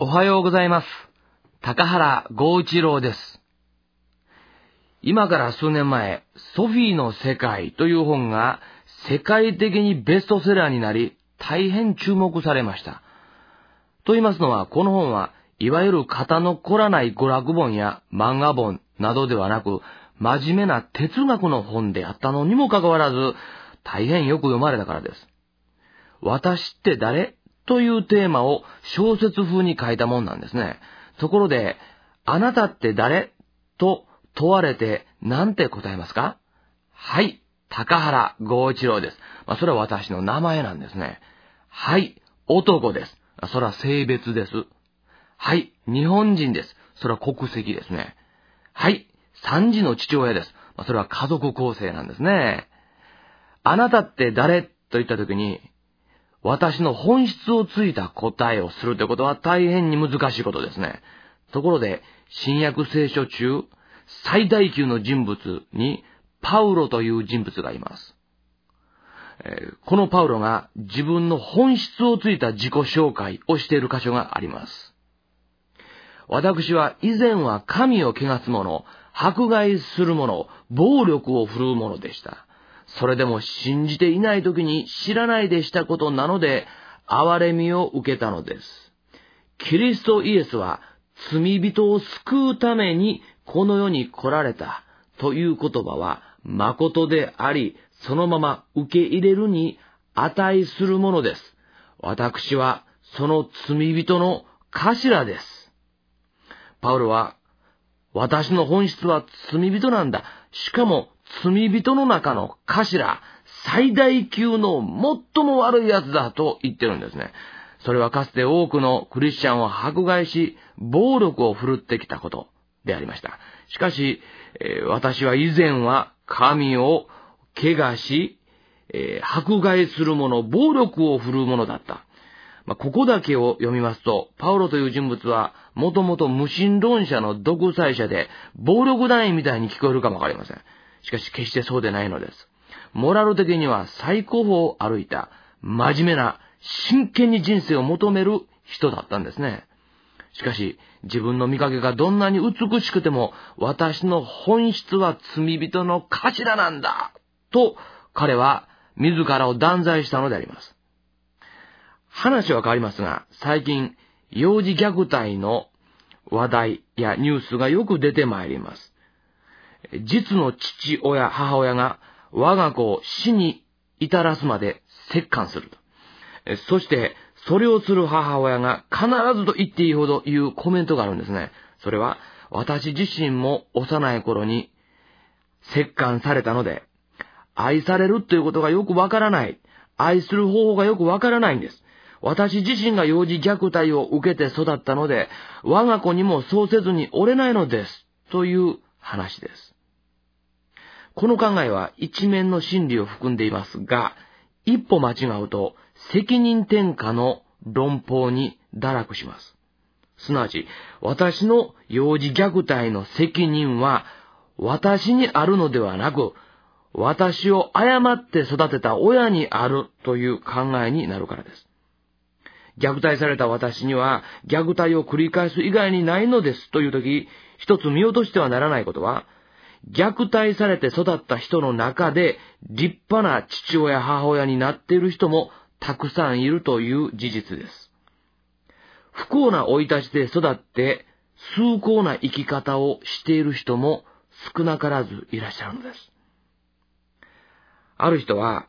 おはようございます。高原剛一郎です。今から数年前、ソフィーの世界という本が世界的にベストセラーになり、大変注目されました。と言いますのは、この本はいわゆる型の凝らない娯楽本や漫画本などではなく、真面目な哲学の本であったのにもかかわらず、大変よく読まれたからです。私って誰？というテーマを小説風に書いたもんなんですね。ところで、あなたって誰？と問われて何て答えますか？はい、高原剛一郎です。それは私の名前なんですね。はい、男です。それは性別です。はい、日本人です。それは国籍ですね。はい、3児の父親です。それは家族構成なんですね。あなたって誰？と言ったときに、私の本質をついた答えをするということは大変に難しいことですね。ところで、新約聖書中、最大級の人物にパウロという人物がいます。このパウロが自分の本質をついた自己紹介をしている箇所があります。私は以前は神を汚す者、迫害する者、暴力を振るう者でした。それでも信じていない時に知らないでしたことなので、憐れみを受けたのです。キリストイエスは罪人を救うためにこの世に来られたという言葉は誠であり、そのまま受け入れるに値するものです。私はその罪人の頭です。パウロは、私の本質は罪人なんだ。しかも罪人の中の頭、最大級の最も悪いやつだと言ってるんですね。それはかつて多くのクリスチャンを迫害し、暴力を振るってきたことでありました。しかし、私は以前は神を汚し、迫害する者、暴力を振るう者だった。ここだけを読みますと、パウロという人物は、もともと無神論者の独裁者で、暴力団員みたいに聞こえるかもわかりません。しかし決してそうでないのです。モラル的には最高峰を歩いた、真面目な、真剣に人生を求める人だったんですね。しかし、自分の見かけがどんなに美しくても、私の本質は罪人の頭なんだと、彼は自らを断罪したのであります。話は変わりますが、最近、幼児虐待の話題やニュースがよく出てまいります。実の父親、母親が我が子を死に至らすまで折檻すると。そして、それをする母親が必ずと言っていいほど言うコメントがあるんですね。それは、私自身も幼い頃に折檻されたので、愛されるということがよくわからない。愛する方法がよくわからないんです。私自身が幼児虐待を受けて育ったので、我が子にもそうせずにおれないのです。という話です。この考えは一面の真理を含んでいますが、一歩間違うと責任転嫁の論法に堕落します。すなわち、私の幼児虐待の責任は私にあるのではなく、私を誤って育てた親にあるという考えになるからです。虐待された私には虐待を繰り返す以外にないのですというとき、一つ見落としてはならないことは、虐待されて育った人の中で立派な父親母親になっている人もたくさんいるという事実です。不幸な生い立ちで育って崇高な生き方をしている人も少なからずいらっしゃるのです。ある人は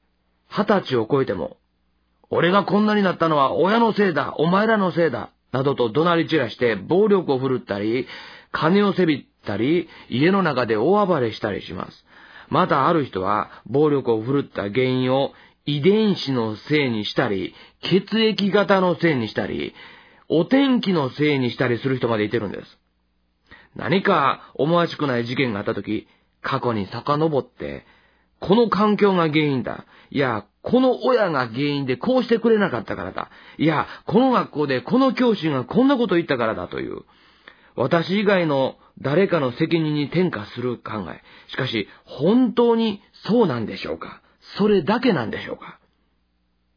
20歳を超えても、俺がこんなになったのは親のせいだ、お前らのせいだ、などと怒鳴り散らして暴力を振るったり、金をせびったり、家の中で大暴れしたりします。またある人は暴力を振るった原因を遺伝子のせいにしたり、血液型のせいにしたり、お天気のせいにしたりする人までいてるんです。何か思わしくない事件があったとき、過去に遡って、この環境が原因だ。いや、この親が原因でこうしてくれなかったからだ。いや、この学校でこの教師がこんなこと言ったからだという、私以外の誰かの責任に転嫁する考え。しかし、本当にそうなんでしょうか？それだけなんでしょうか？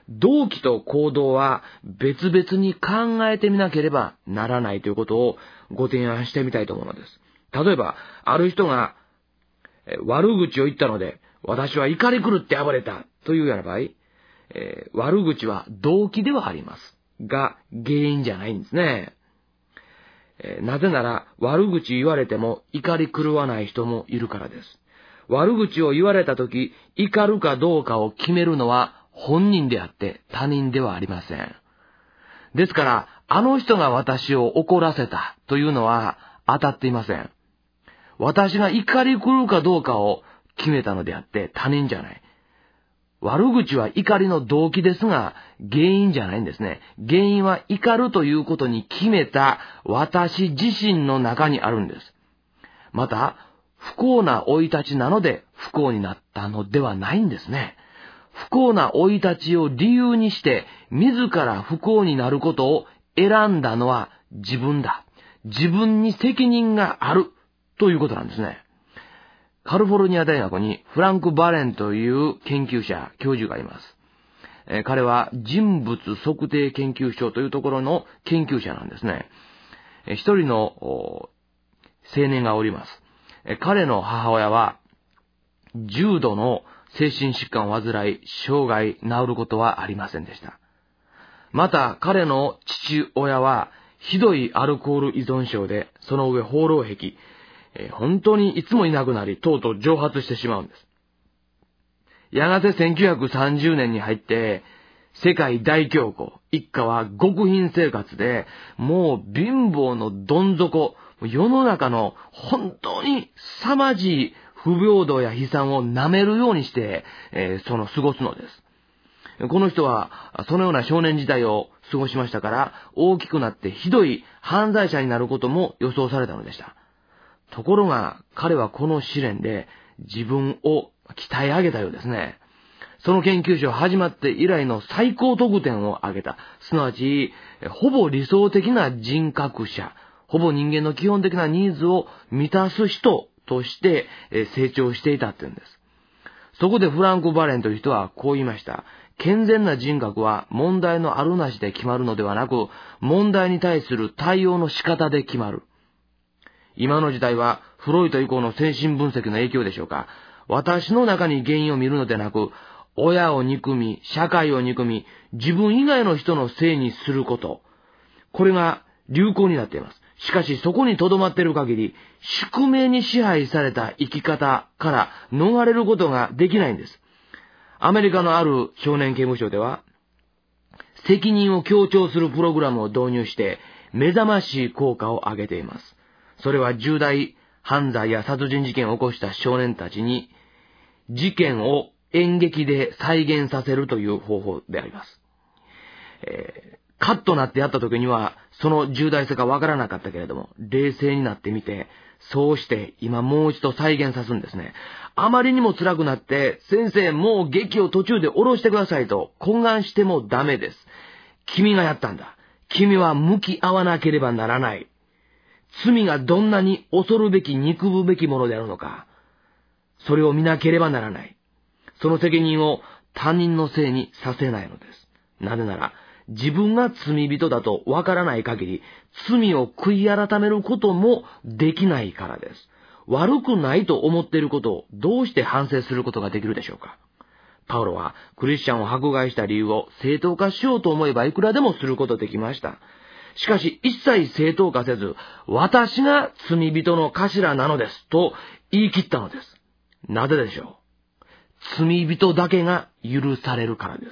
動機と行動は別々に考えてみなければならないということをご提案してみたいと思うのです。例えば、ある人が悪口を言ったので、私は怒り狂って暴れたというような場合、悪口は動機ではありますが、原因じゃないんですね。なぜなら、悪口言われても怒り狂わない人もいるからです。悪口を言われたとき、怒るかどうかを決めるのは本人であって他人ではありません。ですから、あの人が私を怒らせたというのは当たっていません。私が怒り狂うかどうかを決めたのであって他人じゃない。悪口は怒りの動機ですが、原因じゃないんですね。原因は怒るということに決めた私自身の中にあるんです。また、不幸な生い立ちなので不幸になったのではないんですね。不幸な生い立ちを理由にして、自ら不幸になることを選んだのは自分だ。自分に責任があるということなんですね。カリフォルニア大学にフランク・バレンという研究者、教授がいます。彼は人物測定研究所というところの研究者なんですね。一人の青年がおります。彼の母親は重度の精神疾患を患い、生涯治ることはありませんでした。また彼の父親はひどいアルコール依存症で、その上放浪癖、本当にいつもいなくなり、とうとう蒸発してしまうんです。やがて1930年に入って、世界大恐慌、一家は極貧生活で、もう貧乏のどん底、世の中の本当に凄まじい不平等や悲惨を舐めるようにして、過ごすのです。この人は、そのような少年時代を過ごしましたから、大きくなってひどい犯罪者になることも予想されたのでした。ところが、彼はこの試練で自分を鍛え上げたようですね。その研究所始まって以来の最高得点を上げた。すなわち、ほぼ理想的な人格者、ほぼ人間の基本的なニーズを満たす人として成長していたっていうんです。そこでフランク・バレンという人はこう言いました。健全な人格は問題のあるなしで決まるのではなく、問題に対する対応の仕方で決まる。今の時代はフロイト以降の精神分析の影響でしょうか。私の中に原因を見るのでなく、親を憎み、社会を憎み、自分以外の人のせいにすること。これが流行になっています。しかしそこに留まっている限り、宿命に支配された生き方から逃れることができないんです。アメリカのある少年刑務所では、責任を強調するプログラムを導入して、目覚ましい効果を上げています。それは重大犯罪や殺人事件を起こした少年たちに、事件を演劇で再現させるという方法であります。カッとなってやった時には、その重大さがわからなかったけれども、冷静になってみて、そうして今もう一度再現さすんですね。あまりにも辛くなって、先生もう劇を途中で下ろしてくださいと懇願してもダメです。君がやったんだ。君は向き合わなければならない。罪がどんなに恐るべき憎むべきものであるのか、それを見なければならない。その責任を他人のせいにさせないのです。なぜなら、自分が罪人だとわからない限り、罪を悔い改めることもできないからです。悪くないと思っていることをどうして反省することができるでしょうか。パウロはクリスチャンを迫害した理由を正当化しようと思えばいくらでもすることできました。しかし一切正当化せず、私が罪人の頭なのですと言い切ったのです。なぜでしょう。罪人だけが許されるからです。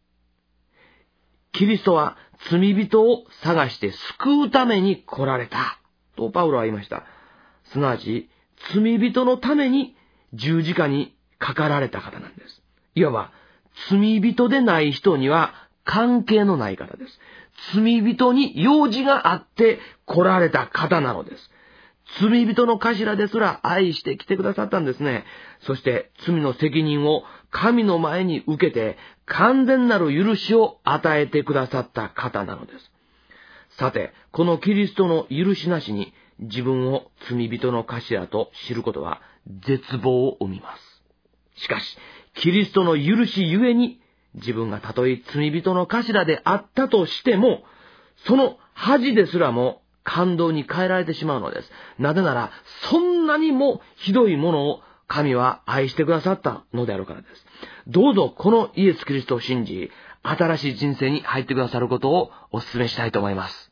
キリストは罪人を探して救うために来られたとパウロは言いました。すなわち罪人のために十字架にかかられた方なんです。いわば罪人でない人には関係のない方です。罪人に用事があって来られた方なのです。罪人の頭ですら愛して来てくださったんですね。そして罪の責任を神の前に受けて完全なる許しを与えてくださった方なのです。さて、このキリストの許しなしに自分を罪人の頭と知ることは絶望を生みます。しかし、キリストの許しゆえに自分がたとえ罪人の頭であったとしても、その恥ですらも感動に変えられてしまうのです。なぜなら、そんなにもひどいものを神は愛してくださったのであるからです。どうぞこのイエス・キリストを信じ、新しい人生に入ってくださることをお勧めしたいと思います。